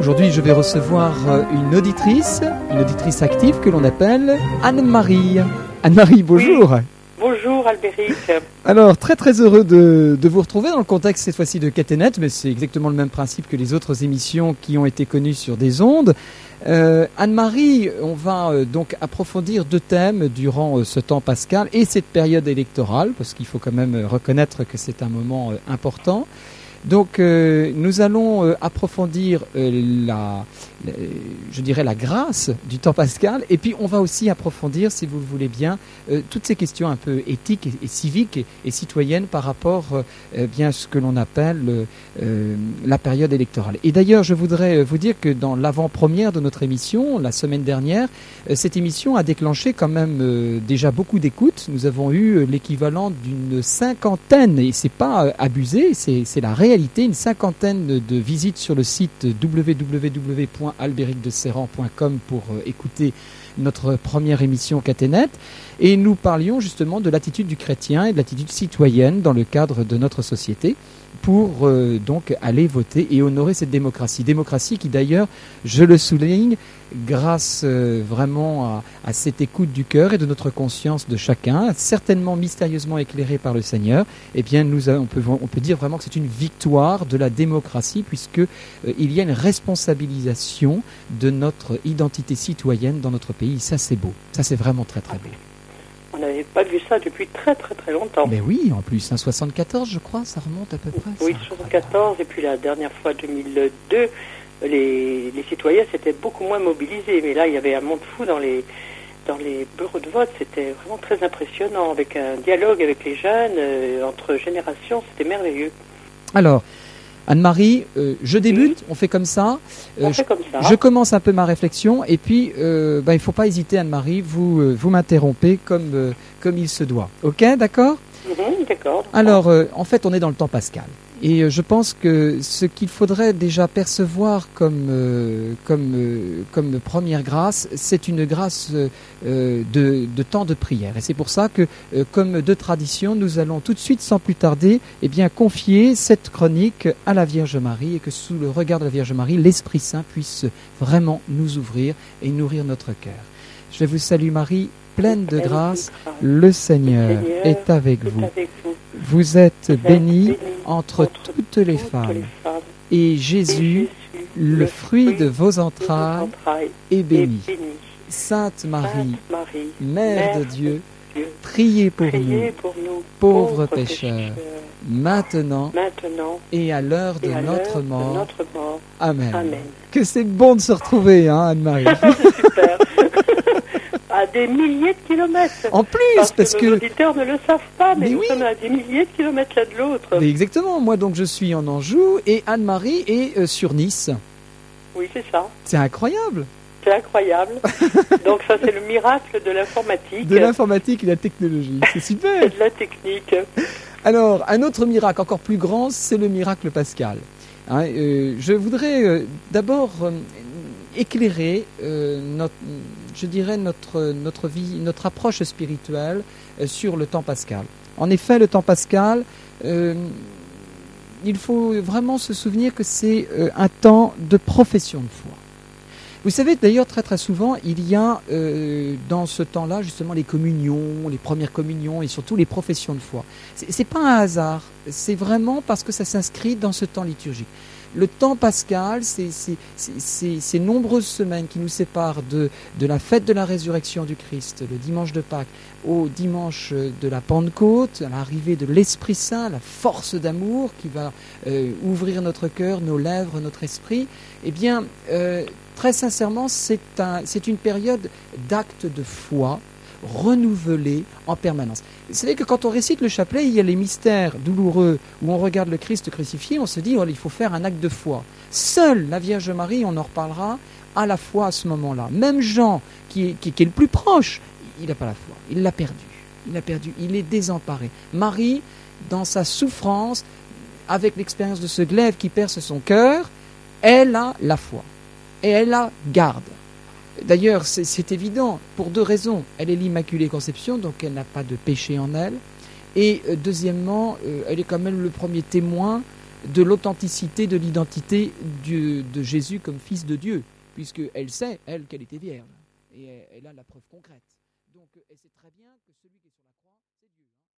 Aujourd'hui, je vais recevoir une auditrice active que l'on appelle Anne-Marie. Anne-Marie, bonjour. Oui. Bonjour Albéric. Alors, très heureux de vous retrouver dans le contexte cette fois-ci de Caténet, mais c'est exactement le même principe que les autres émissions qui ont été connues sur des ondes. Anne-Marie, on va donc approfondir deux thèmes durant ce temps pascal et cette période électorale, parce qu'il faut quand même reconnaître que c'est un moment important. Donc, nous allons approfondir la grâce du temps pascal, et puis on va aussi approfondir, si vous le voulez bien, toutes ces questions un peu éthiques et civiques et citoyennes par rapport bien à ce que l'on appelle la période électorale. Et d'ailleurs, je voudrais vous dire que dans l'avant-première de notre émission, la semaine dernière, cette émission a déclenché quand même déjà beaucoup d'écoutes. Nous avons eu l'équivalent d'une cinquantaine, et c'est pas abusé, c'est la réalité, une cinquantaine de visites sur le site www.albericdeserran.com pour écouter notre première émission Caténet, et nous parlions justement de l'attitude du chrétien et de l'attitude citoyenne dans le cadre de notre société pour donc aller voter et honorer cette démocratie. Démocratie qui d'ailleurs, je le souligne, grâce vraiment à cette écoute du cœur et de notre conscience de chacun, certainement mystérieusement éclairée par le Seigneur, eh bien on peut dire vraiment que c'est une victoire de la démocratie, puisque il y a une responsabilisation de notre identité citoyenne dans notre pays. Ça c'est beau, ça c'est vraiment très beau. On n'avait pas vu ça depuis très longtemps. Mais oui, en plus, 74 je crois, ça remonte à peu près. Oui, 74, et puis la dernière fois 2002, les citoyens s'étaient beaucoup moins mobilisés, mais là il y avait un monde fou dans les bureaux de vote. C'était vraiment très impressionnant, avec un dialogue avec les jeunes, entre générations, c'était merveilleux. Alors, Anne-Marie, je débute, oui. On fait comme ça. Je commence un peu ma réflexion, et puis il ne faut pas hésiter, Anne-Marie, vous m'interrompez comme il se doit. Ok, d'accord ? D'accord. Alors, en fait, on est dans le temps pascal. Et je pense que ce qu'il faudrait déjà percevoir comme première grâce, c'est une grâce de temps de prière. Et c'est pour ça que, comme de tradition, nous allons tout de suite, sans plus tarder, confier cette chronique à la Vierge Marie, et que sous le regard de la Vierge Marie, l'Esprit Saint puisse vraiment nous ouvrir et nourrir notre cœur. Je vous salue Marie, pleine de grâce, le Seigneur est avec vous. Vous êtes bénie entre toutes les femmes, et Jésus, le fruit de vos entrailles, est béni. Sainte Marie, Mère de Dieu, priez pour nous, pauvres pécheurs, maintenant et à l'heure de notre mort. Amen. Que c'est bon de se retrouver, hein, Anne-Marie. Super. À des milliers de kilomètres. En plus, parce que nos auditeurs ne le savent pas, mais nous sommes à des milliers de kilomètres l'un de l'autre. Mais exactement. Moi, donc, je suis en Anjou et Anne-Marie est sur Nice. Oui, c'est ça. C'est incroyable. C'est incroyable. Donc ça, c'est le miracle de l'informatique. De l'informatique et de la technologie. C'est super. C'est de la technique. Alors, un autre miracle encore plus grand, c'est le miracle pascal. Hein, je voudrais d'abord éclairer notre vie, notre approche spirituelle sur le temps pascal. En effet, le temps pascal, il faut vraiment se souvenir que c'est un temps de profession de foi. Vous savez, d'ailleurs, très souvent, il y a dans ce temps-là, justement, les communions, les premières communions et surtout les professions de foi. C'est pas un hasard, c'est vraiment parce que ça s'inscrit dans ce temps liturgique. Le temps pascal, c'est ces nombreuses semaines qui nous séparent de la fête de la résurrection du Christ, le dimanche de Pâques, au dimanche de la Pentecôte, à l'arrivée de l'Esprit Saint, la force d'amour qui va ouvrir notre cœur, nos lèvres, notre esprit. Eh bien, très sincèrement, c'est une période d'actes de foi renouvelés en permanence. Vous savez que quand on récite le chapelet, il y a les mystères douloureux où on regarde le Christ crucifié, on se dit il faut faire un acte de foi. Seule la Vierge Marie, on en reparlera, a la foi à ce moment-là. Même Jean, qui est le plus proche, il n'a pas la foi. Il l'a perdu. Il est désemparé. Marie, dans sa souffrance, avec l'expérience de ce glaive qui perce son cœur, elle a la foi. Et elle la garde. D'ailleurs, c'est évident, pour deux raisons. Elle est l'Immaculée Conception, donc elle n'a pas de péché en elle. Et deuxièmement, elle est quand même le premier témoin de l'authenticité de l'identité de Jésus comme fils de Dieu, puisqu'elle sait, elle, qu'elle était vierge. Et elle a la preuve concrète. Donc, elle sait très bien que celui qui est sur la croix, c'est Dieu.